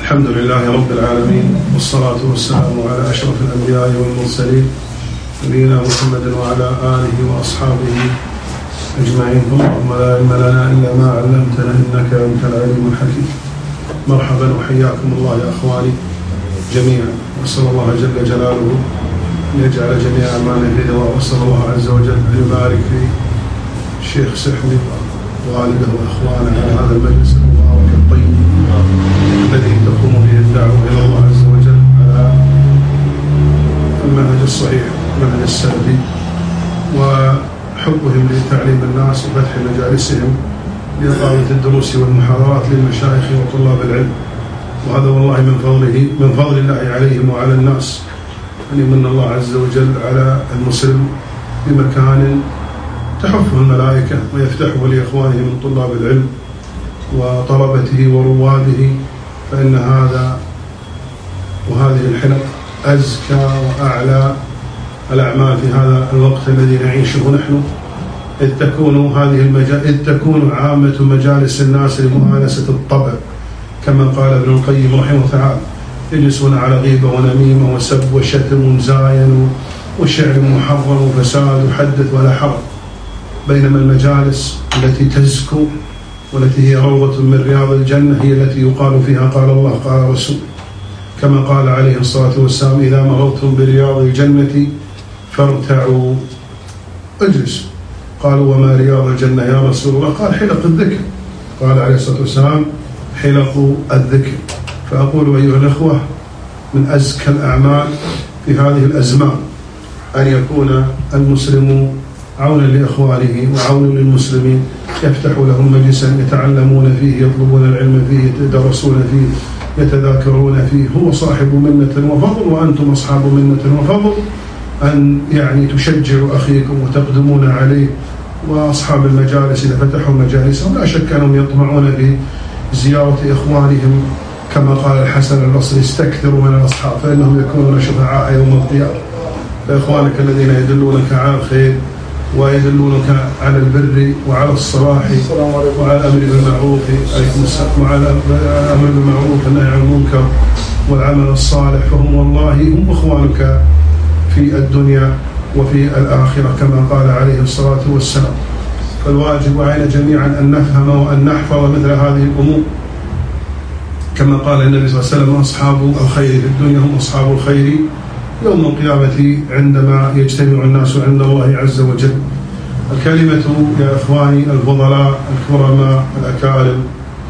الحمد لله رب العالمين، والصلاة والسلام على أشرف الأنبياء والمرسلين نبينا محمد وعلى آله وأصحابه أجمعين. اللهم لا علم لنا إلا ما علمتنا إنك أنت العليم الحكيم. مرحبا وحياكم الله يا أخواني جميعا، وأسأل الله جل جلاله أن يجعل جميع أعمالنا في رضاه، وأسأل الله عز وجل أن يبارك في الشيخ سحني ووالده وأخوانه على هذا المجلس المبارك الطيب الذي تقوم به الدعوة إلى الله عز وجل على المنهج الصحيح، المنهج السلفي، وحبهم لتعليم الناس وفتح مجالسهم لإقامة الدروس والمحاضرات للمشايخ وطلاب العلم. وهذا والله من فضل الله عليهم وعلى الناس، أن يمن الله عز وجل على المسلم بمكان تحفه الملائكة ويفتحه لإخوانه من طلاب العلم وطلبته ورواده، فإن هذا وهذه الحلق أزكى وأعلى الأعمال في هذا الوقت الذي نعيشه نحن، إذ تكون عامة مجالس الناس لمؤانسة الطبع، كما قال ابن القيم رحمه الله تعالى: يجلسون على غيبة ونميمة وسب وشتم ومزاين وشعر محرم وفساد وحدث ولا حرج، بينما المجالس التي تزكو والتي هي روضة من رياض الجنة هي التي يقال فيها قال الله قال رسول، كما قال عليه الصلاة والسلام: إذا مررتم برياض الجنة فارتعوا اجلسوا. قالوا: وما رياض الجنة يا رسول الله؟ قال: حلق الذكر. قال عليه الصلاة والسلام: حلق الذكر. فأقول أيها الأخوة، من أزكى الأعمال في هذه الأزمان أن يكون المسلم عونا لإخوانه وعونا للمسلمين، يفتح لهم مجلسا يتعلمون فيه، يطلبون العلم فيه، يتدرسون فيه، يتذاكرون فيه. هو صاحب منة وفضل وأنتم أصحاب منة وفضل، أن يعني تشجعوا أخيكم وتقدمون عليه. وأصحاب المجالس إذا فتحوا مجالسهم لا شك أنهم يطمعون في زيارة إخوانهم، كما قال الحسن البصري: استكثروا من الأصحاب فإنهم يكونون شفعاء يوم القيامة. فإخوانك الذين يدلونك على الخير ويدلونك على البر وعلى الصلاح وعلى الأمر بالمعروف وعلى الأمر بالمعروف والنهي عن المنكر والعمل الصالح، فهم والله هم إخوانك في الدنيا وفي الآخرة، كما قال عليه الصلاة والسلام. فالواجب علينا جميعا أن نفهم وأن نحفظ مثل هذه الأمور، كما قال النبي صلى الله عليه وسلم: أصحاب الخير في الدنيا هم أصحاب الخير يوم القيامة عندما يجتمع الناس عند الله عز وجل. الكلمة يا إخواني الفضلاء الكرماء الأكارم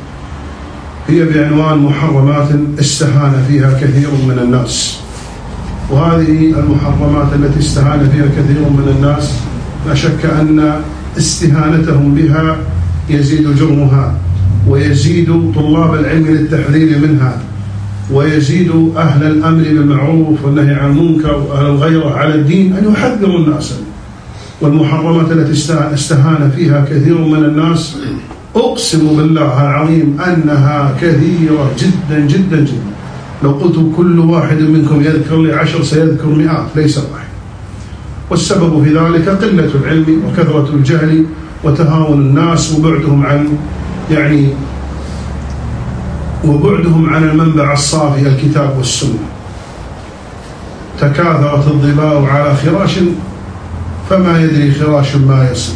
هي بعنوان محرمات استهان فيها كثير من الناس. وهذه المحرمات التي استهان فيها كثير من الناس لا شك أن استهانتهم بها يزيد جرمها، ويزيد طلاب العلم للتحذير منها، ويزيد أهل الأمر بالمعروف والنهي عن المنكر وأهل الغيرة على الدين أن يحذروا الناس. والمحرمات التي استهان فيها كثير من الناس أقسم بالله العظيم أنها كثيرة جدا جدا جدا. لو قلت كل واحد منكم يذكر لي 10 سيذكر 100 ليس واحد. والسبب في ذلك قلة العلم وكثرة الجهل وتهاون الناس وبعدهم عن المنبع الصافي الكتاب والسنة. تكاثرت الظباء على خراش فما يدري خراش ما يصل.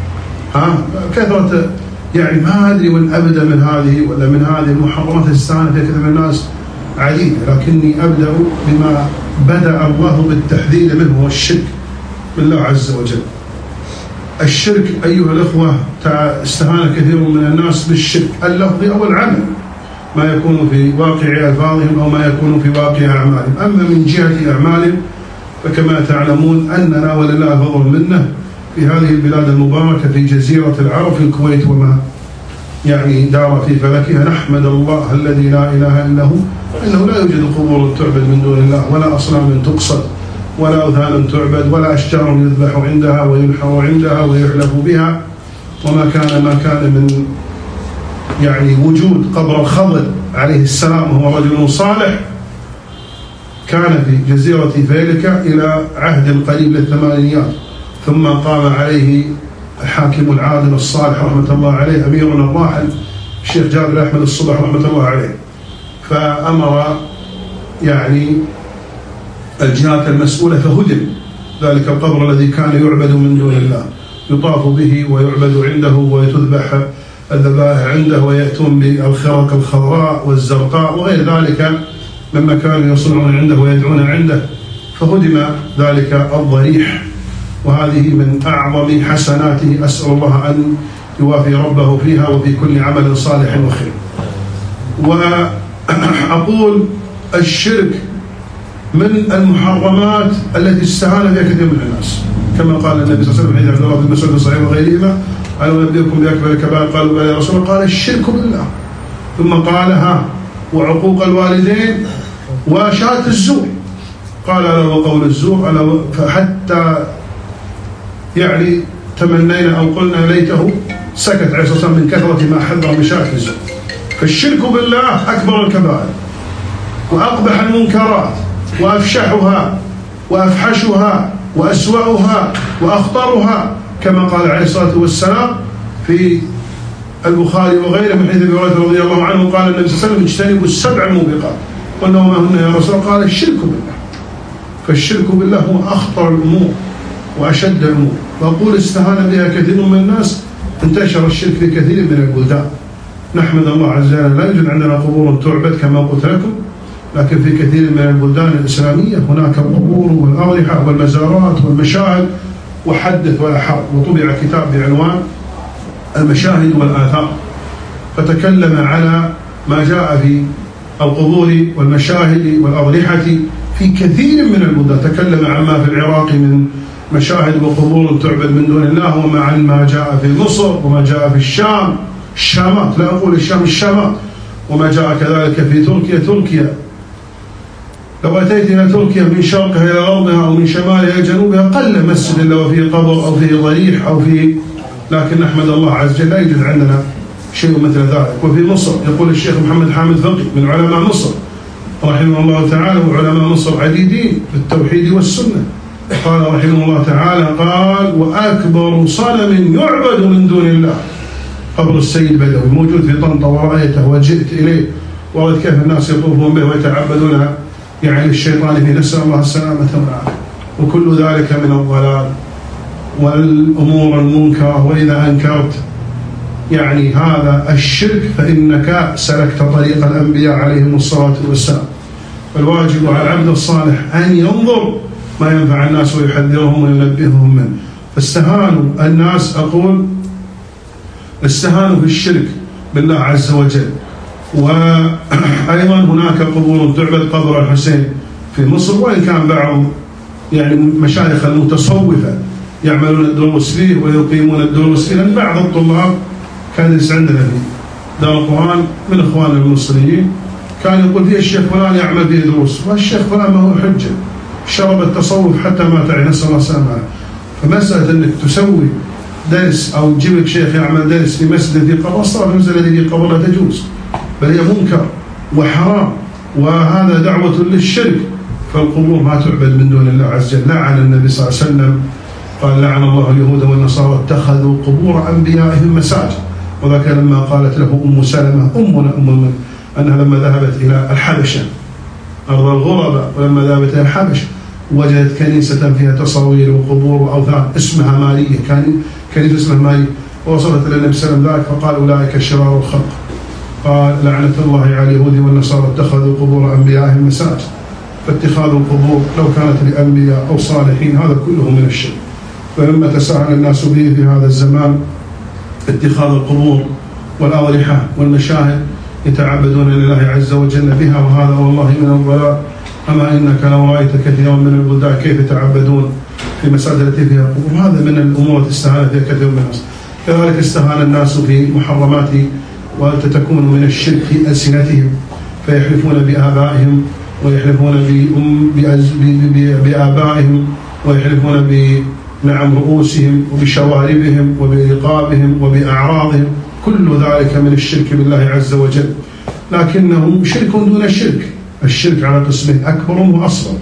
كثرة يعني ما أدري وين أبدأ من هذه ولا من هذه المحرمات استهان فيها كثير من الناس عديدة، لكني أبدأ بما بدأ الله بالتحذير منه، هو الشرك بالله عز وجل. الشرك أيها الأخوة استهان كثير من الناس بالشرك اللفظي أو العمل، ما يكون في واقع ألفاظهم أو ما يكون في واقع أعمالهم. أما من جهة أعمالهم فكما تعلمون أننا ولله الفضل منه في هذه البلاد المباركة في جزيرة العرب في الكويت وما يعني دار في فلكها، نحمد الله الذي لا إله إلا هو إنه لا يوجد قبور تعبد من دون الله، ولا أصنام تقصد، ولا أوثان تعبد، ولا أشجار يذبح عندها وينحر عندها ويحلف بها. وما كان من يعني وجود قبر الخضر عليه السلام وهو رجل صالح كان في جزيرة فيلكا إلى عهد قريب للثمانينيات، ثم قام عليه الحاكم العادل الصالح رحمة الله عليه أميرنا الراحل الشيخ جابر أحمد الصبح رحمة الله عليه، فأمر يعني الجهات المسؤولة فهدم ذلك القبر الذي كان يعبد من دون الله، يطاف به ويعبد عنده وتذبح الذبائح عنده، ويأتون بالخرق الخضراء والزرقاء وغير ذلك مما كانوا يصنعون عنده ويدعون عنده، فهدم ذلك الضريح. وهذه من أعظم حسناته، أسأل الله أن يوافي ربه فيها وفي كل عمل صالح وخير. وأقول الشرك من المحرمات التي استهان بها كثير من الناس، كما قال النبي صلى الله عليه وسلم حديث عبد الله بن مسعود الصحيح وغيرهما: ألا أنبئكم بأكبر الكبائر؟ قالوا بلى يا رسول الله. قال: الشرك بالله. ثم قال: وعقوق الوالدين وشهادة الزور. قال: ألا وقول الزور. ألا فحتى يعني تمنينا أو قلنا ليته سكت عليه الصلاة والسلام من كثرة ما حذر من شهادة الزور. فالشرك بالله أكبر الكبائر وأقبح المنكرات وأفشحها وأفحشها وأسوأها وأخطرها، كما قال عليه الصلاة والسلام في البخاري وغيره من حديث أبي هريرة رضي الله عنه: قال النبي صلى الله عليه وسلم: اجتنبوا السبع الموبقات. قلنا: وما هن يا رسول الله؟ قال: الشرك بالله. فالشرك بالله هو أخطر الأمور وأشد الأمور، وأقول استهان بها كثير من الناس، انتشر الشرك في كثير من البلدان. نحمد الله عز وجل لا يوجد عندنا قبور تعبد كما قلت لكم، لكن في كثير من البلدان الإسلامية هناك القبور والأضرحة والمزارات والمشاهد، وحدث ولا حرج. وطبع كتاب بعنوان المشاهد والآثار، فتكلم على ما جاء في القبور والمشاهد والأضرحة في كثير من البلدان، تكلم عما في العراق من مشاهد وقبور تعبد من دون الله، ومع ما جاء في مصر وما جاء في الشام، الشامات، لا أقول الشام، الشامات، وما جاء كذلك في تركيا. لو أتيت إلى تركيا من شرقها إلى غربها أو من شمالها إلى جنوبها قل مسجد إلا وفيه قبر أو فيه ضريح أو فيه، لكن نحمد الله عز وجل لا يوجد عندنا شيء مثل ذلك. وفي مصر يقول الشيخ محمد حامد فقي من علماء مصر رحمه الله تعالى، وعلماء مصر عديدين في التوحيد والسنة، قال رحمه الله تعالى: قال: وأكبر صنم يعبد من دون الله قبر السيد بدوي، موجود في طنطا ورأيته وجئت إليه، ورأيت كيف الناس يطوفون به ويتعبدون يعني الشيطان فيه، نسأل الله السلامة والعافية. وكل ذلك من الضلال والأمور المنكرة. وإذا أنكرت يعني هذا الشرك فإنك سلكت طريق الأنبياء عليهم الصلاة والسلام. فالواجب على العبد الصالح أن ينظر ما ينفع الناس ويحذرهم وينبههم منه. فاستهانوا الناس، أقول استهانوا في الشرك بالله عز وجل. وأيضا هناك قبور تعبد، قبر الحسين في مصر، وإن كان بعض يعني مشايخ المتصوفة يعملون الدروس فيه ويقيمون الدروس فيه، لأن بعض الطلاب كان يدرس عندنا في دار القرآن من إخواننا المصريين كان يقول فيه الشيخ فلان يعمل فيه دروس، والشيخ فلان ما هو حجة، شرب التصوف حتى ما تعي، نسأل الله السلامة. فمسألة أنك تسوي درس أو تجيب لك شيخ يعمل درس في مسجد في قبر، الصلاة في المسجد الذي في قبر لا تجوز، بل هي منكر وحرام، وهذا دعوة للشرك. فالقبور ما تعبد من دون الله عز وجل. لعن النبي صلى الله عليه وسلم، قال: لعن الله اليهود والنصارى اتخذوا قبور أنبيائهم مساجد. وذاك لما قالت له أم سلمة أمنا أم المؤمنين أنها لما ذهبت إلى الحبشة أرض الغرباء، ولما ذهبت إلى الحبشة وجدت كنيسة فيها تصاوير وقبور وأوثان اسمها مارية، كنيسة اسمها مارية، ووصلت إلى النبي صلى الله عليه وسلم ذلك فقال: أولئك شرار الخلق. قال: لعنة الله على اليهود والنصارى اتخذوا قبور أنبيائهم مساجد. فاتخاذ القبور لو كانت لأنبياء أو صالحين هذا كله من الشرك. فلما تساهل الناس به في هذا الزمان اتخاذ القبور والأضرحة والمشاهد يتعبدون لله عز وجل بها، وهذا والله من الضلال. أما إنك لو رأيت كثيرا من البلدان كيف يتعبدون في مساجد التي فيها قبور، هذا من الأمور التي استهان فيها كثير من الناس. كذلك استهان الناس في محرمات وتتكون من الشرك في ألسنتهم، فيحلفون بآبائهم ويحلفون بآبائهم ويحلفون بنعم رؤوسهم وبشواربهم وبرقابهم وبأعراضهم، كل ذلك من الشرك بالله عز وجل، لكنه شرك دون الشرك. الشرك على قسمين: أكبر وأصغر.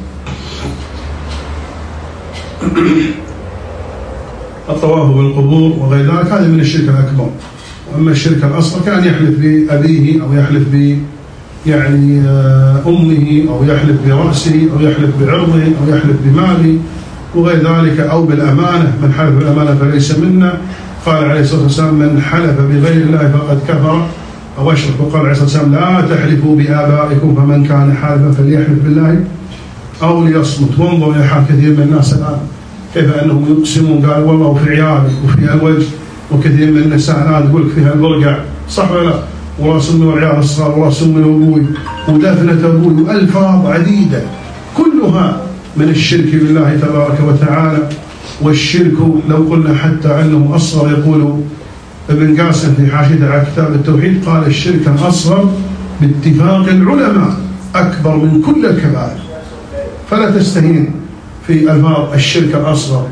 الطواف بالقبور وغير ذلك هذا من الشرك الأكبر. وأما الشرك الأصغر كان يحلف بأبيه أو يحلف يعني أمه أو يحلف برأسه أو يحلف بعرضه أو يحلف بماله وغير ذلك، أو بالأمانة، من حلف بالأمانة فليس منا. قال عليه الصلاة والسلام من حلف بغير الله فقد كفر أو أشرك. وقال عليه الصلاة والسلام لا تحلفوا بآبائكم فمن كان حالفا فليحلف بالله أو ليصمت. وانظر إلى حال كثير من الناس الآن كيف أنهم يقسمون، قال والله وفي عيالي وفي الوجه. وكثير من النساء الآن تقول لك فيها البرقع، صح ولا لا؟ والله سمي العيال الصغار، والله سمي أبوي ودفنة أبوي، وألفاظ عديدة كلها من الشرك بالله تبارك وتعالى. والشرك لو قلنا حتى أنه أصغر، يقول ابن قاسم في حاشيته على كتاب التوحيد قال الشرك الأصغر باتفاق العلماء أكبر من كل الكبائر. فلا تستهين في ألفاظ الشرك الأصغر،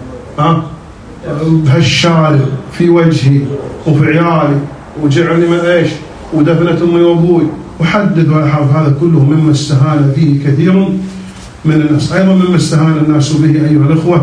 بهالشارب في وجهي وفي عيالي وجعلني ما إيش ودفنة أمي وأبوي وحدد والحرف. هذا كله مما استهان فيه كثير من الناس. أيضا مما استهان الناس به أيها الأخوة،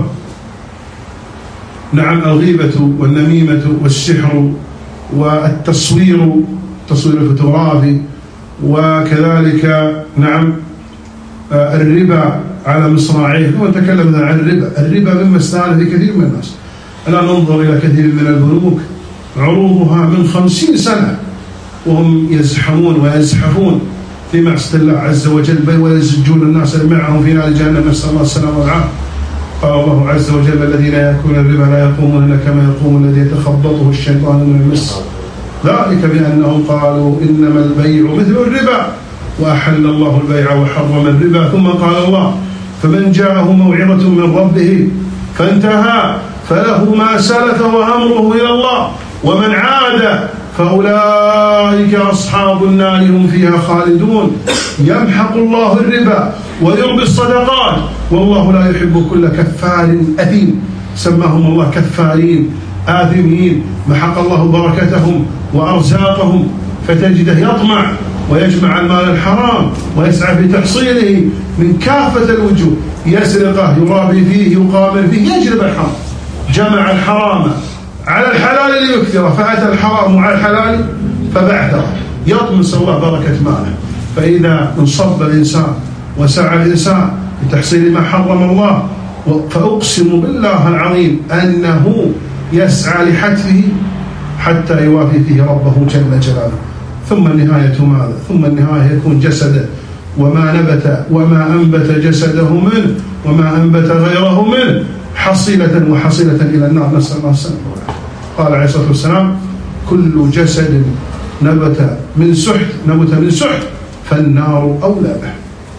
نعم، الغيبة والنميمة والسحر والتصوير، التصوير الفوتوغرافي، وكذلك نعم الربا على مصراعيه. ونتكلم عن الربا مما استهان فيه كثير من الناس. الآن ننظر إلى كثير من البنوك عروضها من 50 سنة وهم يزحمون ويزحفون في معصية الله عز وجل، بل ويزجون الناس معهم في نار جهنم، نسأل الله السلامة والعافية. قال الله عز وجل الذين يأكلون الربا لا يقومون إلا كما يقوم الذي يتخبطه الشيطان من المس، ذلك بأنهم قالوا إنما البيع مثل الربا وأحل الله البيع وحرم الربا. ثم قال الله فمن جاءه موعظة من ربه فانتهى فله ما سلف وأمره إلى الله ومن عاد فأولئك أصحاب النار هم فيها خالدون. يمحق الله الربا ويربي الصدقات والله لا يحب كل كفار أثيم. سماهم الله كفارين آثمين، محق الله بركتهم وأرزاقهم، فتجده يطمع ويجمع المال الحرام ويسعى في تحصيله من كافة الوجوه، يسرقه، يرابي فيه، يقامر فيه، يجلب الحرام. جمع الحرام على الحلال ليكثره، فأتى الحرام على الحلال فبعثره، يطمس الله بركة ماله. فإذا انصب الإنسان وسعى الإنسان لتحصيل ما حرم الله، فأقسم بالله العظيم أنه يسعى لحتفه حتى يوافي فيه ربه جل جلاله. ثم النهاية ماذا؟ ثم النهاية يكون جسده وما أنبت جسده منه وما أنبت غيره منه حصيلة وحصيلة إلى النار، نسأل الله السلامة. قال عليه الصلاة والسلام كل جسد نبت من سحت فالنار أولى به.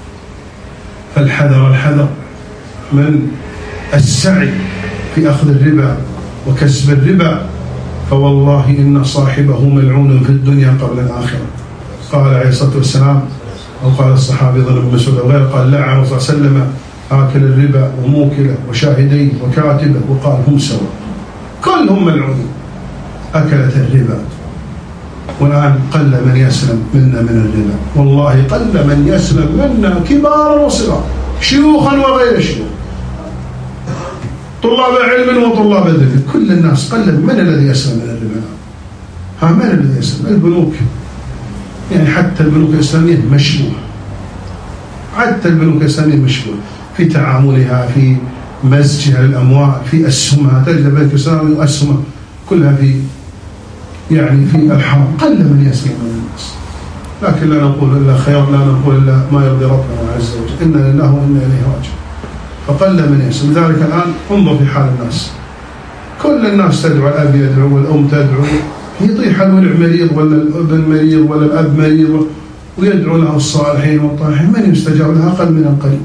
فالحذر من السعي في أخذ الربا وكسب الربا، فوالله إن صاحبه ملعون في الدنيا قبل الآخرة. قال عليه الصلاة والسلام، أو قال الصحابي ظل بن مسعود وغيره، قال لعن الرسول صلى الله عليه وسلم آكل الربا وموكله وشاهديه وكاتبه، وقال هم سواء كلهم ملعونون. أكلت الربا، والآن قل من يسلم منا من الربا، والله قل من يسلم منا كبارا وصغارا، شيوخا وغير شيوخ، طلاب علم وطلاب ذكر، كل الناس قل. من الذي يسلم من الربا؟ من الذي يسلم؟ البنوك، يعني حتى البنوك الإسلامية مشبوهة، حتى البنوك الإسلامية مشبوهة في تعاملها، في مزجها للأموال، في أسهمها. تجد البنك الإسلامي وأسهمها كلها في الحرام. قل من يسلم من الناس، لكن لا نقول إلا خير، لا نقول إلا ما يرضي ربنا عز وجل، إنا لله وإنا إليه راجعون. فقل من يسلم. لذلك الآن انظر في حال الناس، كل الناس تدعو، الأب يدعو والأم تدعو، يطيح الولع مريض ولا الابن مريض ولا الأب مريض ويدعو له الصالحين والطالحين، من يستجاب له؟ أقل من القليل.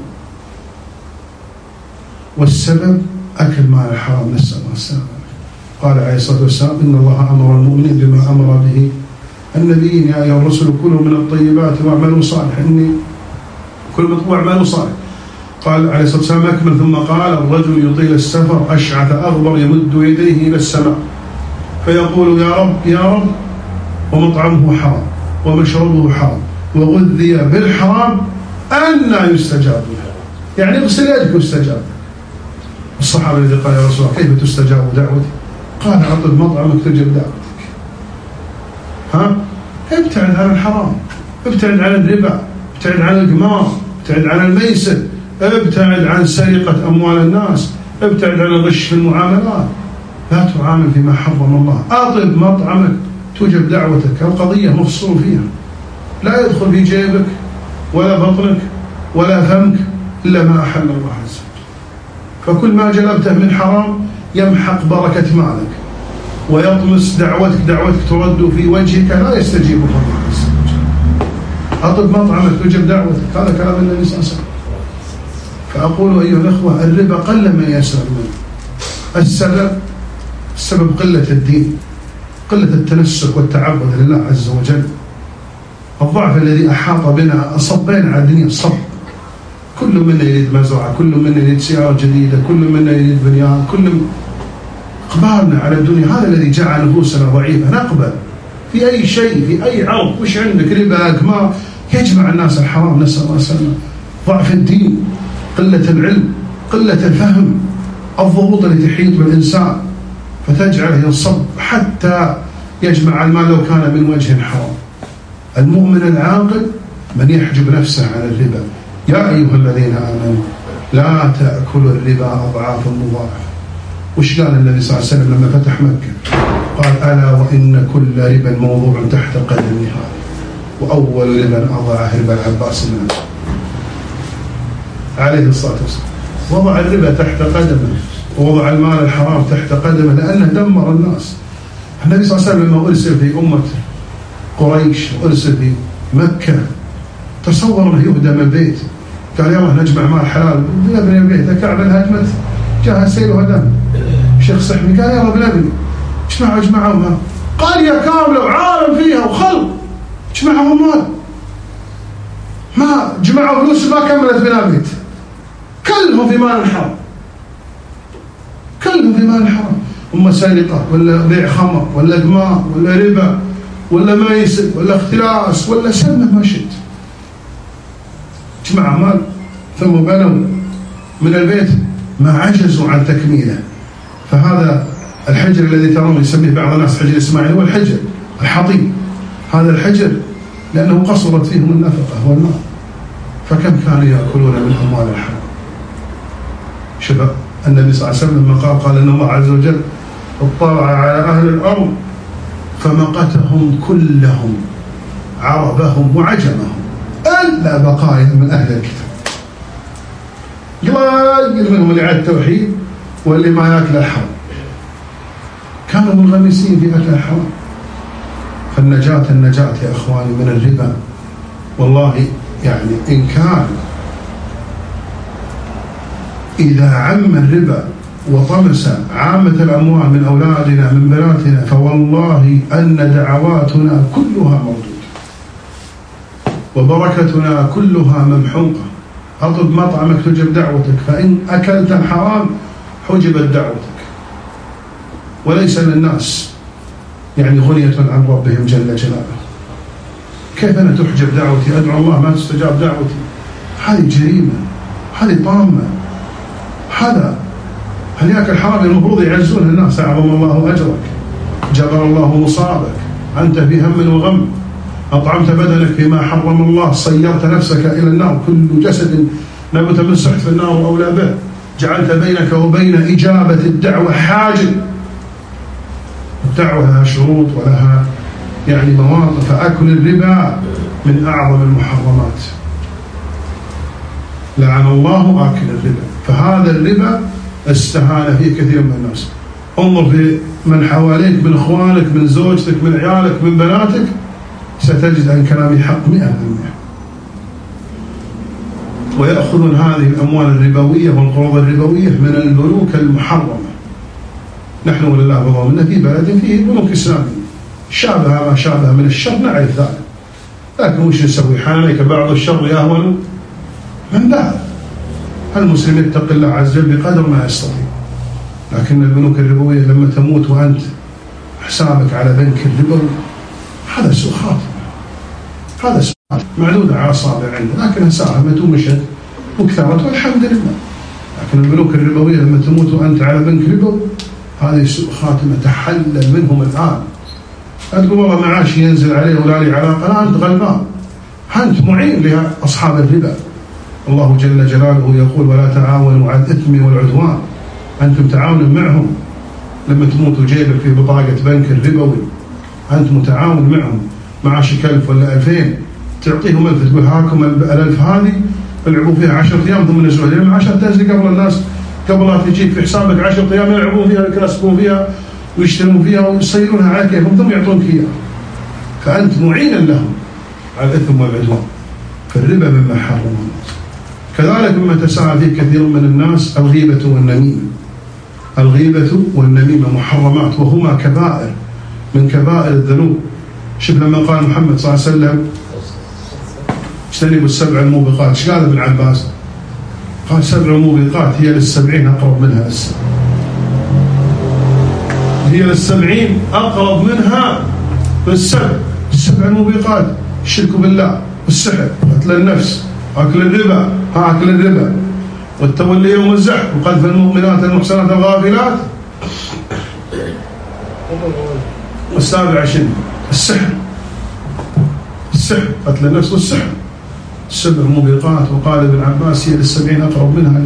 والسبب أكل مال الحرام، نسأل الله السلامة. قال عليه الصلاة والسلام إن الله أمر المؤمنين بما أمر به النبيين، يا أيها الرسل كلوا من الطيبات واعملوا صالحا إني كل من واعملوا صالحا. قال عليه الصلاة والسلام أكمل، ثم قال الرجل يطيل السفر أشعث أغبر يمد يديه إلى السماء فيقول يا رب يا رب، ومطعمه حرام ومشربه حرام وغذي بالحرام، أنى يستجاب له؟ يعني اغسل يدك يستجاب. الصحابة الذي قال يا رسول الله كيف تستجاب دعوتي؟ قال أعطد مطعمك تجب دعوتك. ابتعد عن الحرام، ابتعد عن الربا، ابتعد عن القمار، ابتعد عن الميسر، ابتعد عن سرقة أموال الناس، ابتعد عن الغش في المعاملات، لا تعامل فيما حرم الله. أطب مطعمك توجب دعوتك، القضية مفصول فيها، لا يدخل في جيبك ولا بطنك ولا فمك إلا ما أحل الله عز وجل. فكل ما جلبته من حرام يمحق بركة مالك ويطمس دعوتك ترد في وجهك، لا يستجيب الله عز وجل. أطب مطعمك توجب دعوتك، هذا كلام النبي صلى الله عليه وسلم. فأقول أيها الأخوة، الربا قل من يسلم منه. السبب قلة الدين، قلة التنسك والتعبد لله عز وجل. الضعف الذي أحاط بنا، صبين على الدنيا الصب، كل منا يريد مزرعة، كل منا يريد سيارة جديدة، كل منا يريد بنيان، إقبالنا على الدنيا هذا الذي جعل نفوسنا ضعيفة. نقبل في أي شيء، في أي عرض، وش عندك؟ ربا، قمار، يجمع الناس الحرام، نسأل الله السلامة. ضعف الدين، قلة العلم، قلة الفهم، الضغوط التي تحيط بالإنسان فتجعله ينصب حتى يجمع المال لو كان من وجه حرام. المؤمن العاقل من يحجب نفسه عن الربا. يا أيها الذين آمنوا لا تأكلوا الربا أضعافا مضاعفة. وش قال النبي صلى الله عليه وسلم لما فتح مكة؟ قال ألا وإن كل ربا موضوع تحت قدمي هذا، وأول ربا أضعه ربا العباس بن عبد عليه الصلاة والسلام. وضع الربا تحت قدمه ووضع المال الحرام تحت قدمه لأنه دمر الناس. النبي صلى الله عليه وسلم لما أرسل في أمة قريش، أرسل في مكة، تصور أنه يهدم البيت، قال يلا نجمع مال حلال بنبني البيت. الكعبة انهدمت، جاء سيل وهدم. الشيخ صحمي قال يلا بنبني، اجمعوها. قال يا كاملة وعالم فيها وخلق، اجمعوا مال، ما جمعوا فلوس ما كملت بناء بيت، كلهم في مال حرام، كلهم في مال حرام. أما سرقة ولا بيع خمر ولا قمار ولا ربا ولا ميسر ولا اختلاس ولا سمه ما شئت، جمع مال ثم بنوا من البيت ما عجزوا عن تكميله. فهذا الحجر الذي ترون يسميه بعض الناس حجر إسماعيل هو الحجر الحطيم. هذا الحجر لأنه قصرت فيهم النفقة والمال، فكم كانوا يأكلون من أموال الحرام. شباب النبي صلى الله عليه وسلم لما قال إن الله عز وجل اطلع على أهل الأرض فمقتهم كلهم، عربهم وعجمهم، إلا بقايا من أهل الكتاب. قليل منهم اللي على التوحيد واللي ما يأكل الحرام، كانوا منغمسين في أكل الحرام. فالنجاة يا أخواني من الربا والله يعني إن كان إذا عم الربا وطمس عامة الأموال من أولادنا من بناتنا فوالله أن دعواتنا كلها موجودة وبركتنا كلها ممحوقة. أطب مطعمك تجب دعوتك، فإن أكلت الحرام حجبت دعوتك. وليس للناس يعني غنية عن ربهم جل جلاله. كيف أنا تحجب دعوتي؟ أدعو الله ما تستجاب دعوتي؟ هذه جريمة، هذه طامة. هذا هل يأكل حرام المفروض يعزون الناس، أعظم الله أجرك، جبر الله مصابك، أنت في هم وغم، أطعمت بدنك فيما حرم الله، صيرت نفسك إلى النار، كل جسد نبت من سحت في النار وأولى به، جعلت بينك وبين إجابة الدعوة حاجب. الدعوة لها شروط ولها يعني مواقف. فأكل الربا من أعظم المحرمات، لعن الله آكل الربا. فهذا الربا استهان فيه كثير من الناس. انظر في من حواليك، من اخوانك، من زوجتك، من عيالك، من بناتك، ستجد ان كلامي حق 100%. ويأخذون هذه الاموال الربويه والقروض الربويه من البنوك المحرمه. نحن ولله بضامننا في بلد فيه بنوك اسلاميه شابه ما شابه من الشر، نعرف ذلك، لكن وش نسوي؟ حالك بعض الشر يهون من بعض. المسلم يتقي الله عز وجل بقدر ما يستطيع. لكن البنوك الربوية لما تموت وأنت حسابك على بنك الربوي، هذا سوء خاتمة، هذا سوء خاتمة معدودة على أصابع عنده، لكنها ساهمت ومشت وكثرت والحمد لله. لكن البنوك الربوية لما تموت وأنت على بنك ربوي، هذه سوء خاتمة. تحلل منهم الآن. لا تقول والله معاشي ينزل عليه ولا لي علاقة، لا، أنت غلبان، أنت معين لأصحاب الربا. الله جل جلاله يقول ولا تعاونوا على الإثم والعدوان، أنتم تعاونوا معهم لما تموت وجيبك في بطاقة بنك الربوي، أنت متعاون معهم، معاشك 1000 ولا 2000 تعطيهم 1000 تقول هاكم ال1000 هذه العبوا فيها 10 أيام ثم نزلوا، لأن 10 تنزل قبل الناس، قبل لا تجيك في حسابك 10 أيام يلعبون فيها ويكسبون فيها ويشترون فيها ويصيرونها على كيفهم ثم يعطونك إياها، فأنت معين لهم على الإثم والعدوان. فالربا مما حرم الناس. كذلك مما تساهل فيه كثير من الناس الغيبة والنميمة. الغيبة والنميمة محرمات وهما كبائر من كبائر الذنوب. شوف لما قال محمد صلى الله عليه وسلم اجتنبوا السبع الموبقات، ايش قال ابن عباس؟ قال 7 موبقات هي لل70 أقرب منها للسبع، هي لل70 أقرب منها للسبع. 7 موبقات: الشرك بالله، والسحر، قتل النفس، أكل الربا، أكل الربا، والتولي يوم الزحف، وقذف المؤمنات المحسنات الغافلات، والسابع شنو؟ السحر، قتل النفس والسحر. 7 موبقات، وقال ابن عباس هي لل70 أقرب منها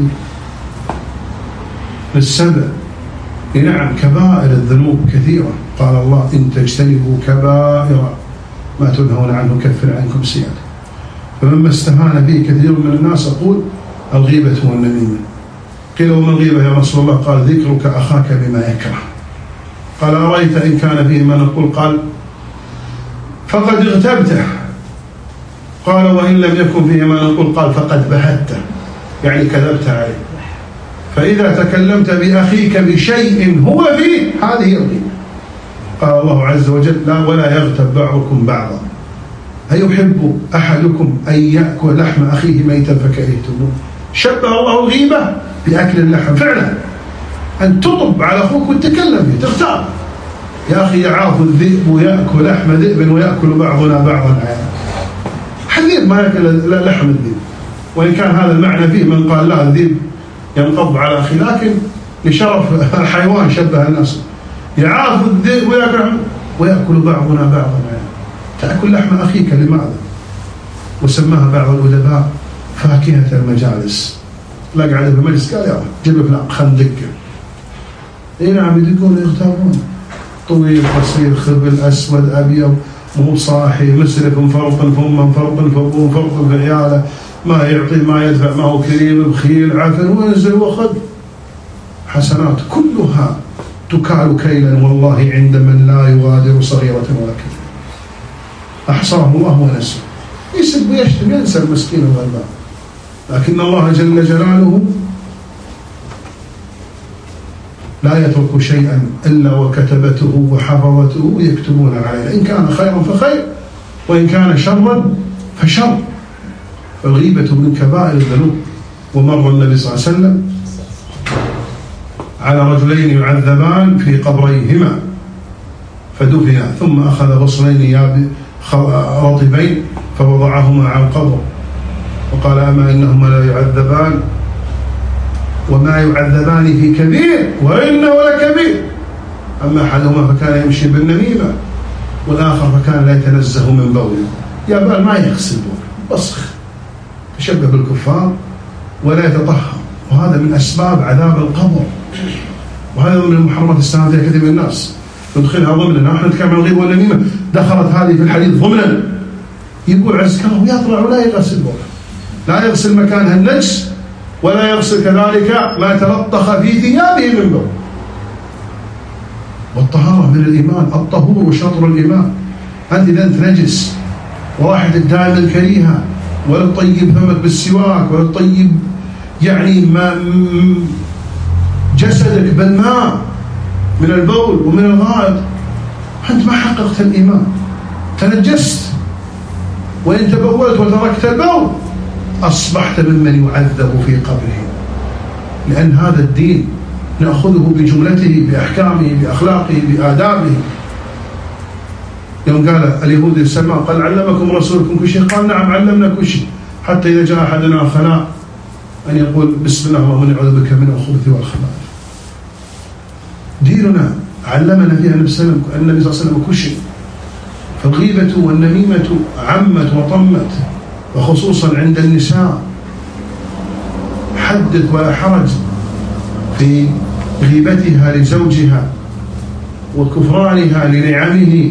للسبع. نعم كبائر الذنوب كثيرة، قال الله إن تجتنبوا كبائر ما تنهون عنه كفر عنكم سيئات. فمما استهان به كثير من الناس أقول الغيبة والنميمة. قيل وما الغيبة يا رسول الله؟ قال ذكرك أخاك بما يكره. قال أرأيت إن كان فيه ما نقول؟ قال فقد اغتبته. قال وإن لم يكن فيه ما نقول؟ قال فقد بهته، يعني كذبت عليه. فإذا تكلمت بأخيك بشيء هو فيه هذه الغيبة. قال الله عز وجل لا ولا يغتب بعضكم بعضا أيحب أحدكم أن يأكل لحم أخيه ميتا فكرهتموه. شبه الله الغيبة بأكل اللحم. فعلا أن تطب على أخوك وتتكلم فيه، تختار يا أخي يعاف الذئب ويأكل لحم ذئب ويأكل بعضنا بعضا عيانا. الذئب ما يأكل لحم الذئب، وإن كان هذا المعنى فيه من قال لا الذئب ينقض على أخي، لكن لشرف الحيوان شبه الناس. يعاف الذئب ويأكل بعضنا بعضا عيانا. تأكل لحم أخيك لماذا؟ وسماها بعض الأدباء فاكهة المجالس. لا قاعد في المجلس قال يا جيب لك خندق. اي نعم يدقون يغتابون، طويل قصير خبل أسود أبيض مو صاحي مسرف مفرط فمه مفرط فابوه مفرط في عياله، ما يعطي ما يدفع، ما هو كريم بخيل عفن وينزل وخذ. حسنات كلها تكال كيلا والله عند من لا يغادر صغيرة ولا كبيرة. أحصاه الله ونسيه. يسب ويشتم ينسى المسكين الغلبان، لكن الله جل جلاله لا يترك شيئا إلا وكتبته وحفظته يكتبون عليه، إن كان خيرا فخير وإن كان شرا فشر. فالغيبة من كبائر الذنوب. ومر النبي صلى الله عليه وسلم على رجلين يعذبان في قبريهما فدفنا، ثم أخذ غصنين رطبين فوضعهما على القبر وقال أما إنهما لا يعذبان وما يعذبان في كبير وإنه لكبير. أما أحدهما فكان يمشي بالنميمة والآخر فكان لا يتنزه من بوله. يا بال ما يغسل بوله، بصخ، تشبه بالكفار ولا يتطهر، وهذا من أسباب عذاب القبر، وهذا من المحرمات السنة فيها كثير من الناس ندخلها ضمنا. نحن نتكلم عن الغيبة والنميمة، دخلت هذه في الحديث ضمنا. يقول عسكره يطلع ولا يغسل بوله، لا يغسل مكانها النجس ولا يغسل كذلك ما تلطخ في ثيابه من بول. والطهارة من الإيمان، الطهور شطر الإيمان. أنت إذا أنت نجس وواحد دائما كريهة ولا تطيب فمك بالسواك ولا تطيب يعني ما جسدك بالماء من البول ومن الغائط، أنت ما حققت الإيمان، تنجست. وإن تبولت وتركت البول أصبحت ممن يعذب في قبره، لأن هذا الدين نأخذه بجملته بأحكامه بأخلاقه بآدابه. يوم قال اليهود لسلمان قال علمكم رسولكم كل شيء؟ قال نعم علمنا كل شيء، حتى إذا جاء أحدنا الخلاء أن يقول بسم الله اللهم نعوذ بك من الخبث والخبائث. ديننا علمنا فيها النبي صلى الله عليه وسلم كل شيء. فالغيبة والنميمة عمت وطمت، وخصوصا عند النساء. حدث ولا حرج في غيبتها لزوجها وكفرانها لنعمه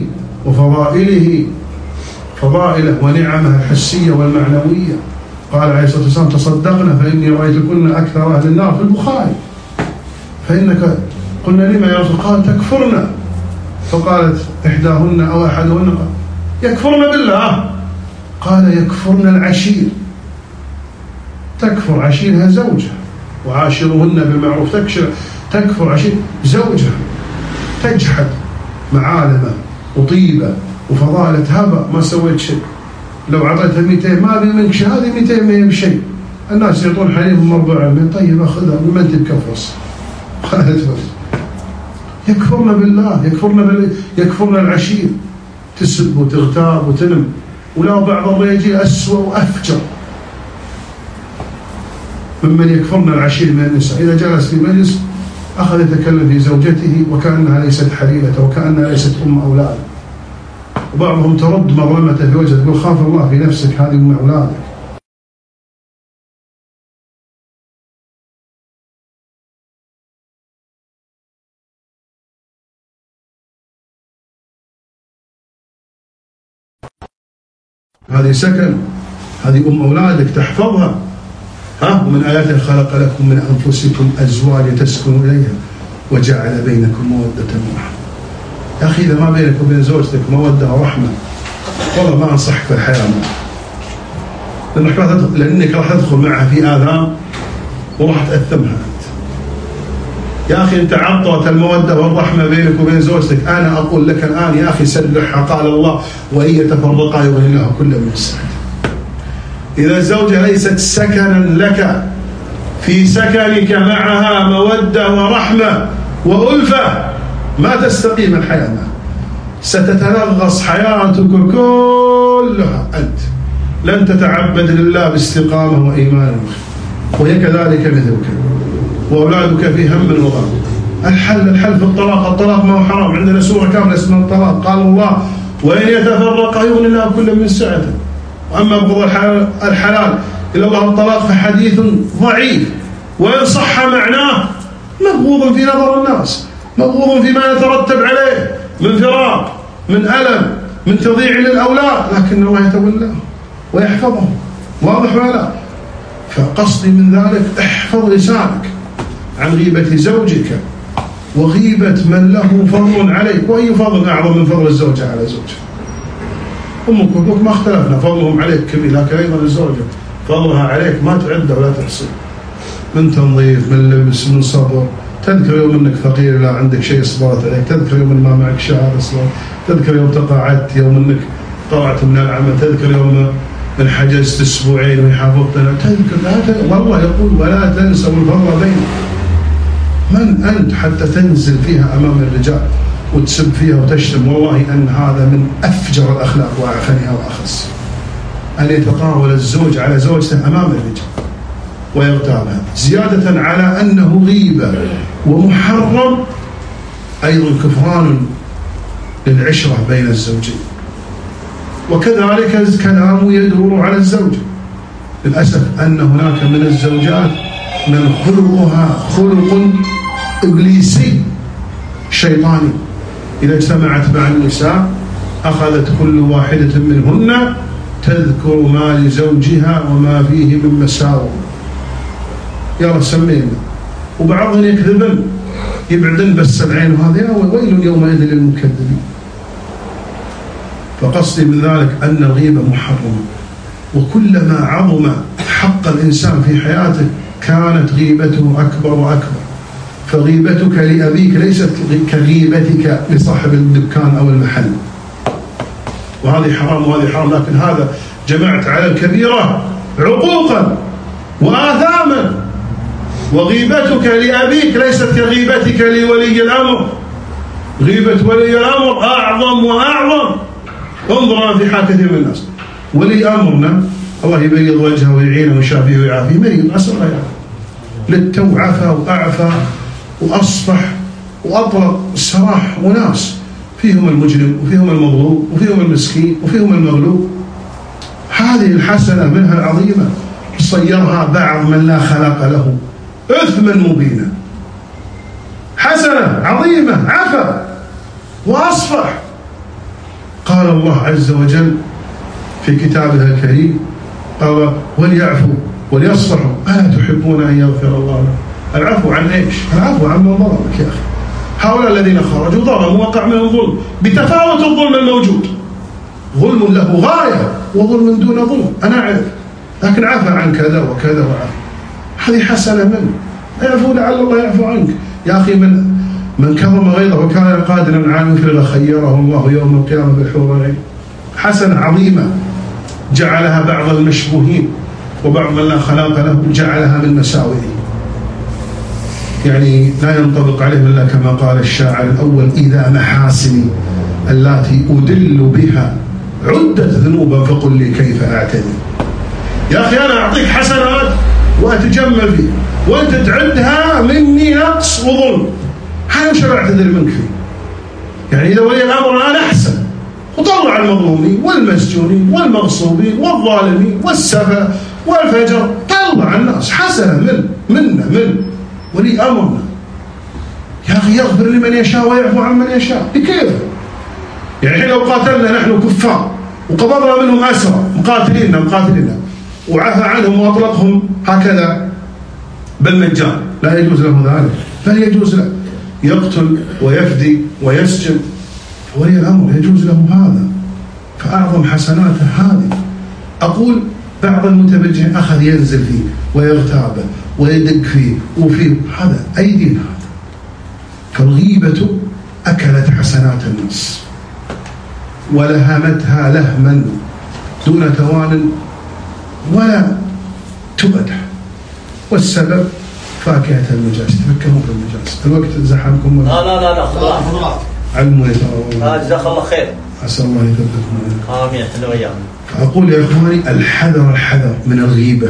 فضائله ونعمه الحسية والمعنوية. قال عليه الصلاة والسلام: تصدقنا فإني رأيتكن أكثر أهل النار، في البخاري. فإنك قلنا: لما يا رسول؟ قال: تكفرنا. فقالت إحداهن أو أحدهن: يكفرن بالله. قال: يكفرن العشير. تكفر عشيرها زوجها، وعاشرهن بالمعروف. تكفر عشير زوجها، تجحد معالمه وطيبه وفضائله. هبه ما سويت شيء، لو عطيتها 200 ما بي منك شهاده، 200 ما هي بشيء. الناس يعطون حليبهم 40، طيب اخذها وما انت بكفرس. يكفرنا بالله، يكفرنا العشير، تسب وتغتاب وتنم. ولا بعض الرجال أسوأ وأفجر ممن يكفرنا العشير من النساء. إذا جلس في مجلس أخذ يتكلم في زوجته وكأنها ليست حليلته وكأنها ليست أم أولاده. وبعضهم ترد مظلمته في وجهه، تقول: خاف الله في نفسك، هذه أم أولادك. هذه سكن، هذه أم أولادك، تحفظها. ومن آياته: خلق لكم من أنفسكم أزواجا تسكنوا إليها وجعل بينكم مودة ورحمة. يا أخي إذا ما بينك وبين زوجتك مودة ورحمة، والله ما أنصحك في الحياة، لأنك راح تدخل معها في آثام وراح تأثمها أنت. يا أخي أنت عطت المودة والرحمة بينك وبين زوجتك. أنا أقول لك الآن يا أخي سلحها. قال الله: وإن يتفرقا يغني الله كل من سعته. إذا الزوجة ليست سكنا لك، في سكنك معها مودة ورحمة وألفة، ما تستقيم الحياة معها، ستتنغص حياتك كلها. أنت لن تتعبد لله باستقامة وإيمان، وهي كذلك مثلك، وأولادك في هم وغم. الحل في الطلاق ما هو حرام. عندنا سورة كاملة اسمها الطلاق. قال الله: وإن يتفرقا يغني الله كل من سعته. وأما بغض الحلال إلى الله الطلاق فحديث ضعيف، وإن صح معناه مبغوض في نظر الناس، مبغوض فيما يترتب عليه من فراق، من ألم، من تضييع للأولاد، لكن الله يتولاه ويحفظهم. واضح ولا؟ فقصدي من ذلك: احفظ لسانك عن غيبة زوجك وغيبة من له فضل عليك. وأي فضل أعظم من فضل الزوجة على زوجها؟ أمك وأبوك ما اختلفنا، فضلهم عليك كبير، لكن أيضا الزوجة فضلها عليك ما تعد ولا تحصي، من تنظيف، من لبس، من صبر. تذكر يوم أنك فقير لا عندك شيء صبرت عليك، تذكر يوم ما معك شهادة صبرت، تذكر يوم تقاعدت، يوم أنك طلعت من العمل، تذكر يوم من حجزت أسبوعين من حافظتنا، تذكر. والله يقول: ولا تنسوا الفضل بينكم. من أنت حتى تنزل فيها أمام الرجال وتسب فيها وتشتم؟ والله أن هذا من أفجر الأخلاق وأعفنها وأخس، أن يتطاول الزوج على زوجته أمام الرجال ويغتابها، زيادة على أنه غيبة ومحرم، أيضا كفران للعشرة بين الزوجين. وكذلك الكلام يدور على الزوجة. للأسف أن هناك من الزوجات من خلقها خلق إبليسي شيطاني. إذا اجتمعت مع النساء أخذت كل واحدة منهن تذكر ما لزوجها وما فيه من مساوئ. يلا سمينا. وبعضهم يكذبن، يبعدن بس العين، وهذا ويل يومئذ للمكذبين. فقصدي من ذلك أن الغيبة محرمة، وكلما عظم حق الإنسان في حياته كانت غيبته أكبر وأكبر. فغيبتك لأبيك ليست كغيبتك لصاحب الدكان أو المحل، وهذه حرام وهذه حرام. لكن هذا جمعت على الكبيرة عقوقا وآثاما. وغيبتك لأبيك ليست كغيبتك لولي الأمر. غيبة ولي الأمر أعظم وأعظم. انظر في حال كثير من الناس، ولي أمرنا الله يبيض وجهه ويعينه ويشافيه ويعافيه، مريض عسى الله يعافيه، للتو عفى وأعفى وأصبح وأطلق السراح وناس، فيهم المجرم وفيهم المظلوم وفيهم المسكين وفيهم المغلوب. هذه الحسنة منها العظيمة صيرها بعض من لا خلق له إثما مبينا. حسنة عظيمة، عفا وأصفح. قال الله عز وجل في كتابه الكريم قال وليعفوا وليصفحوا ألا تحبون أن يغفر الله لهم. العفو عن إيش؟ العفو عن من ظلمك يا أخي. هؤلاء الذين خرجوا ظلموا وقع منهم ظلم بتفاوت الظلم الموجود. ظلم له غاية وظلم دون ظلم، أنا أعرف، لكن عفى عن كذا وكذا وعفى. هذه حسنة منه. اعفو لعل الله يعفو عنك يا أخي. من كظم غيظه وكان قادرا على أن يفرغ خيره الله يوم القيامة بالحور العين. حسنة عظيمة جعلها بعض المشبوهين وبعض من لا خلاق له جعلها من مساوئه، يعني لا ينطبق عليهم إلا كما قال الشاعر الأول إذا محاسني التي أدل بها عدت ذنوبا فقل لي كيف أعتدي. يا أخي أنا أعطيك حسنات وأتجمل فيها وأنت تعدها مني نقص وظلم، هذا وش أعتذر منك فيه؟ يعني إذا ولي الأمر أنا أحسن وطلع المظلومين والمسجونين والمغصوبين والظالمين والسفة والفجر، طلع الناس حسنة من ولي أمرنا. يا أخي يغفر لمن يشاء ويعفو عن من يشاء. بكيف؟ يعني لو قاتلنا نحن كفار وقبضنا منهم أسرى مقاتلين وعفى عنهم وأطلقهم هكذا بالمجان، لا يجوز له ذلك، بل يجوز له يقتل ويفدي ويسجن. ولي الأمر يجوز له هذا، فأعظم حسناته هذه. أقول بعض المتبجحين أخذ ينزل فيه ويغتابه ويدق فيه وفيه، هذا أي دين هذا؟ فالغيبة أكلت حسنات الناس ولهمتها لهما دون توان ولا تبدح، والسبب فاكهة المجاز. تفكروا في المجاز. الوقت زحمكم لا خلاص علموني جزاك الله خير. عسى الله يثبتكم. آمين. احنا وياكم. فأقول يا إخواني الحذر من الغيبة.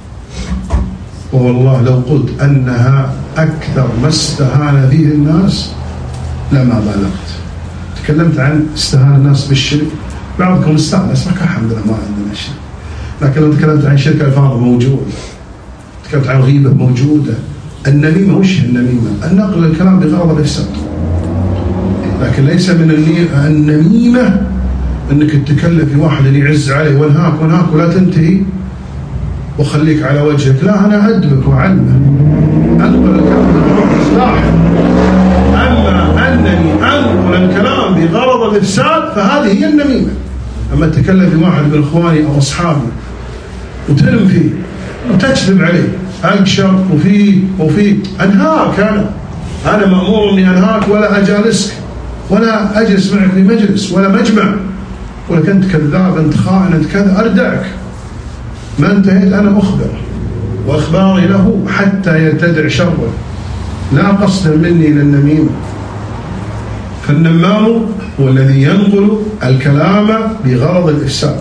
والله لو قلت أنها أكثر ما استهان فيه الناس لما بالغت. تكلمت عن استهان الناس بالشرك، بعضكم استانس لك الحمد لله ما عندنا شيء، لكن لو تكلمت عن شرك الفاظ موجود، تكلمت عن غيبة موجودة. النميمة وش النميمة؟ النقل الكلام بغرض الإفساد، لكن ليس من النميمة أنك تتكلم في واحد اللي يعز عليه وانهاك ولا تنتهي وخليك على وجهك. لا، أنا أدبك وأعلمك، أنقل الكلام بغرض الإصلاح. أما أنني أنقل الكلام بغرض الإفساد فهذه هي النميمة. أما تتكلم في واحد من إخواني أو أصحابي وتلم فيه وتكذب عليه، أنشر وفيه أنهاك. أنا مأمور أني أنهاك ولا أجالسك ولا أجلس معك في مجلس ولا مجمع، ولك أنت كذاب، أنت خائن، أنت كذا، أردعك. ما انتهيت أنا أخبر، وإخباري له حتى يرتدع شره، لا قصد مني للنميمة. فالنمام هو الذي ينقل الكلام بغرض الإفساد.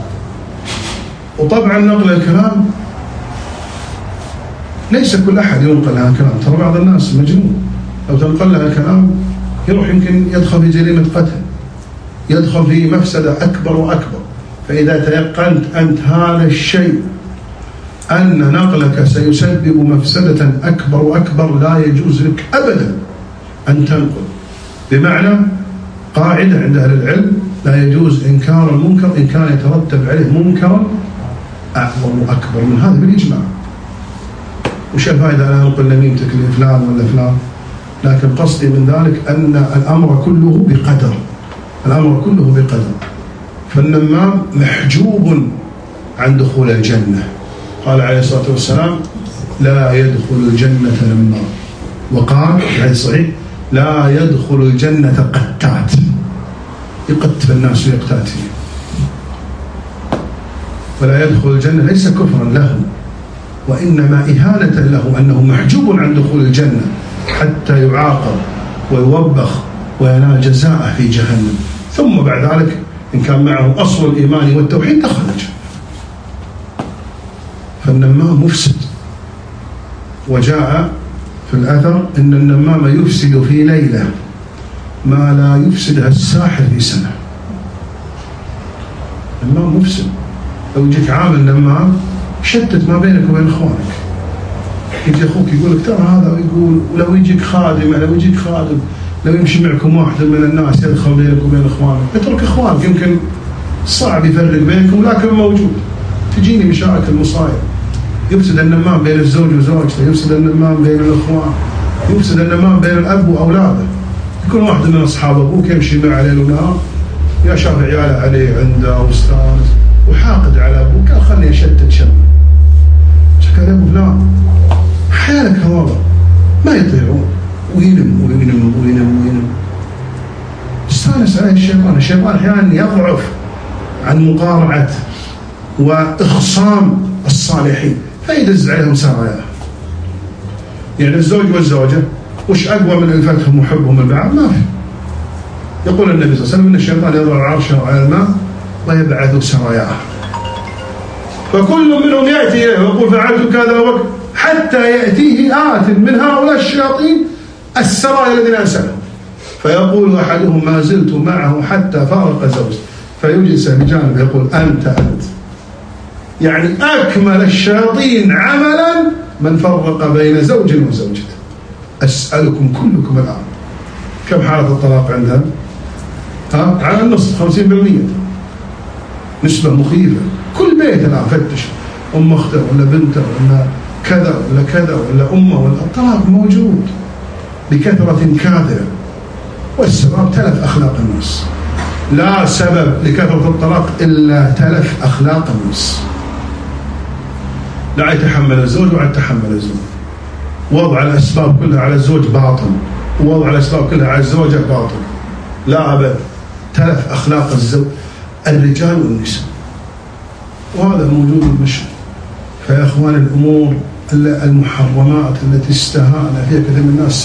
وطبعا نقل الكلام ليس كل أحد ينقل هذا الكلام، ترى بعض الناس مجنون لو تنقل لها كلام يروح يمكن يدخل في جريمة قتل، يدخل في مفسدة أكبر وأكبر. فإذا تيقنت أنت هذا الشيء أن نقلك سيسبب مفسدة أكبر وأكبر، لا يجوز لك أبدا أن تنقل. بمعنى قاعدة عند أهل العلم لا يجوز إنكار المنكر إن كان يترتب عليه منكرا أعظم وأكبر من هذا بالإجماع. وش الفائدة أنا أنقل نميمتك لفلان ولا فلان؟ لكن قصدي من ذلك أن الأمر كله بقدر، الأمر كله بقدر. فالنمام محجوب عن دخول الجنة. قال عليه الصلاة والسلام لا يدخل الجنة نمام، وقال في الحديث الصحيح لا يدخل الجنة قتات، يقتل الناس ويقتات فيه. ولا يدخل الجنة ليس كفرا له، وإنما إهانة له أنه محجوب عن دخول الجنة حتى يعاقب ويوبخ وينال جزاءه في جهنم، ثم بعد ذلك إن كان معه أصل الإيمان والتوحيد دخل الجنة. فالنمام مفسد. وجاء في الأثر إن النمام يفسد في ليلة ما لا يفسدها الساحر في سنة. النمام مفسد. لو يجيك عامل نمام شتت ما بينك وبين اخوانك. يجي اخوك يقول لك ترى هذا، ويقول، ولو يجيك خادم، لو يجيك خادم، لو يمشي معكم واحد من الناس يدخل بينك وبين اخوانك، اترك اخوانك، يمكن صعب يفرق بينكم لكن موجود. تجيني مشاكل مصايب. يفسد النمام بين الزوج وزوجته، يفسد النمام بين الاخوان، يفسد النمام بين الاب واولاده. يكون واحد من اصحاب ابوك يمشي معه ليل ونهار، يا شاف عياله عليه عنده واستانس وحاقد على ابوك، قال خلني اشتت شمه. شكل يا ابو فلان احيانك هذول ما يطيعون وينم وينم وينم وينم. استانس عليه الشيطان. الشيطان احيانا يضعف عن مقارعه واخصام الصالحين فيدز عليهم سرايا. يعني الزوج والزوجه وش اقوى من الفتهم وحبهم البعض؟ ما في. يقول النبي صلى الله عليه وسلم ان الشيطان يضع عرشه على الماء ويبعث سراياه، فكل منهم ياتي اليه ويقول فعلت كذا وكذا حتى ياتيه آت من هؤلاء الشياطين السرايا الذين ارسلهم، فيقول احدهم ما زلت معه حتى فارق زوجته، فيجلس بجانبه يقول انت. يعني اكمل الشياطين عملا من فرق بين زوج وزوجته. اسالكم كلكم الان كم حالة الطلاق عندها؟ على النصف، 50%. نسبة مخيفة. كل بيت الآن فتش أم أخته ولا بنته ولا كذا ولا كذا ولا أمه ولا، الطلاق موجود بكثرة كاذبة، والسبب تلف أخلاق الناس. لا سبب لكثرة الطلاق إلا تلف أخلاق الناس. لا يتحمل الزوج ولا يتحمل الزوج. وضع الأسباب كلها على الزوج باطل، ووضع الأسباب كلها على الزوجة باطل. لا أبد. تلف أخلاق الزوج الرجال والنساء، وهذا موجود بالمشهد. فيا أخوان الأمور المحرمات التي استهان فيها كثير من الناس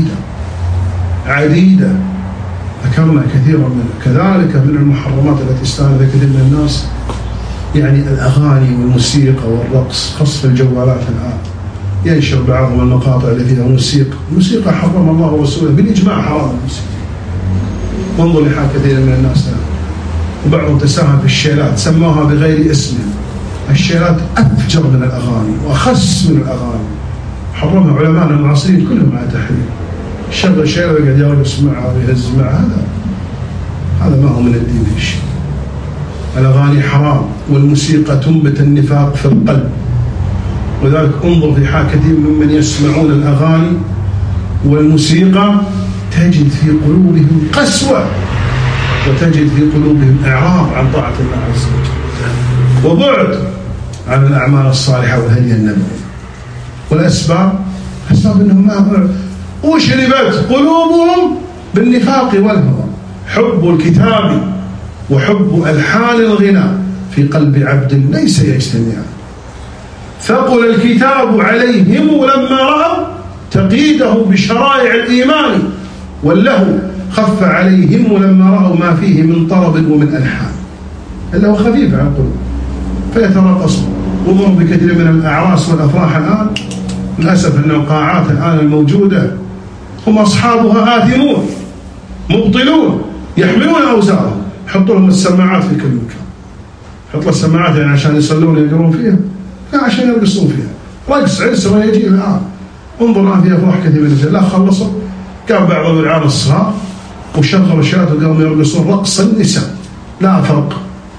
عديدة ذكرنا كثيرا منها. كذلك من المحرمات التي استهان فيها كثير من الناس يعني الأغاني والموسيقى والرقص، خاصة في الجوالات الآن. ينشر بعضهم المقاطع التي فيها موسيقى حرم الله ورسوله بالإجماع حرام الموسيقى. وانظر لحال كثير من الناس الآن. وبعضهم تساهل في الشيلات، سموها بغير اسمها. الشيلات أفجر من الأغاني وأخس من الأغاني، حرمها علماء المعاصرين كلهم على تحريم. شغل شيلة ويقعد يرقص معها ويهز معها، هذا ما هو من الدين في شيء. الأغاني حرام، والموسيقى تنبت النفاق في القلب. وذلك انظر في حال كثير ممن يسمعون الأغاني والموسيقى تجد في قلوبهم قسوة، وتجد في قلوبهم إعراض عن طاعة الله عز وجل، وبعد عن الأعمال الصالحة والهدي النبوي. والأسباب أنهم ما أشربت قلوبهم بالنفاق والهوى. حب الكتاب وحب ألحان الغناء في قلب عبد ليس يجتمعان. ثقل الكتاب عليهم لما رأوا تقييده بشرائع الإيمان، واللهو خف عليهم لما رأوا ما فيه من طرب ومن ألحان. اللهو خفيف على القلوب فيترقصون. ومر بكثير من الأعراس والأفراح الآن، للأسف أن القاعات الآن الموجودة هم أصحابها آثمون مبطلون يحملون أوزارهم. حطوا لهم السماعات في كل مكان. حط له السماعات يعني عشان يصلون ويقرون فيها؟ لا، عشان يرقصون فيها. رقص عسر يجي الآن. انظر الآن في أفراح كثير من الرجال لا خلصوا، قام بعض الرعاة الصغار وشغلوا الشات وقاموا يرقصون رقص النساء، لا فرق.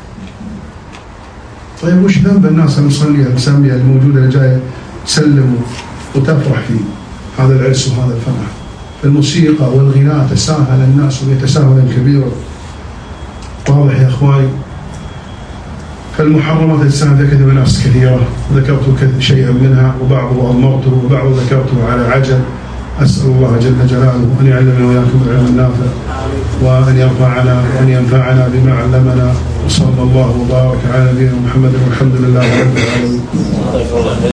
طيب وش ذنب الناس المصلية المسامية الموجودة اللي جاية تسلم وتفرح فيه هذا العرس وهذا الفرح؟ الموسيقى والغناء تساهل الناس ويتساهلا كبيرا. واضح يا اخواني؟ فالمحرمات تساهل فيها كثير من الناس كثيرة، ذكرت شيئا منها وبعضه أضمرته وبعضه ذكرته على عجل. أسأل الله جل جلاله أن يعلمنا وإياكم العلم النافع، وأن يرفعنا وأن ينفعنا بما علمنا. وصلى الله وبارك على نبينا محمد والحمد لله رب العالمين.